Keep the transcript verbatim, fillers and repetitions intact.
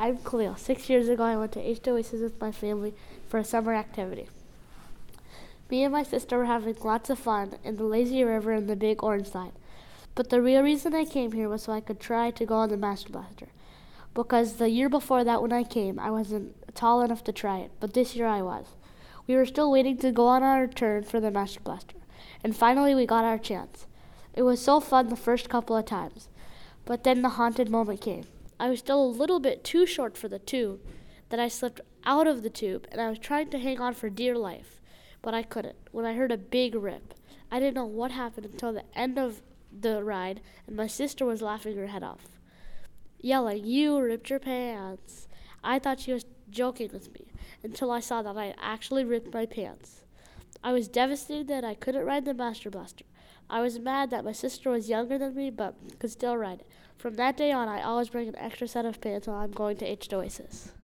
I'm Khalil. Six years ago, I went to H two Oasis with my family for a summer activity. Me and my sister were having lots of fun in the lazy river and the big orange slide. But the real reason I came here was so I could try to go on the Master Blaster. Because the year before that when I came, I wasn't tall enough to try it, but this year I was. We were still waiting to go on our turn for the Master Blaster, and finally we got our chance. It was so fun the first couple of times, but then the haunted moment came. I was still a little bit too short for the tube, that I slipped out of the tube, and I was trying to hang on for dear life, but I couldn't, when I heard a big rip. I didn't know what happened until the end of the ride, and my sister was laughing her head off, yelling, "You ripped your pants." I thought she was joking with me, until I saw that I had actually ripped my pants. I was devastated that I couldn't ride the Master Blaster. I was mad that my sister was younger than me, but could still ride it. From that day on, I always bring an extra set of pants while I'm going to H two Oasis.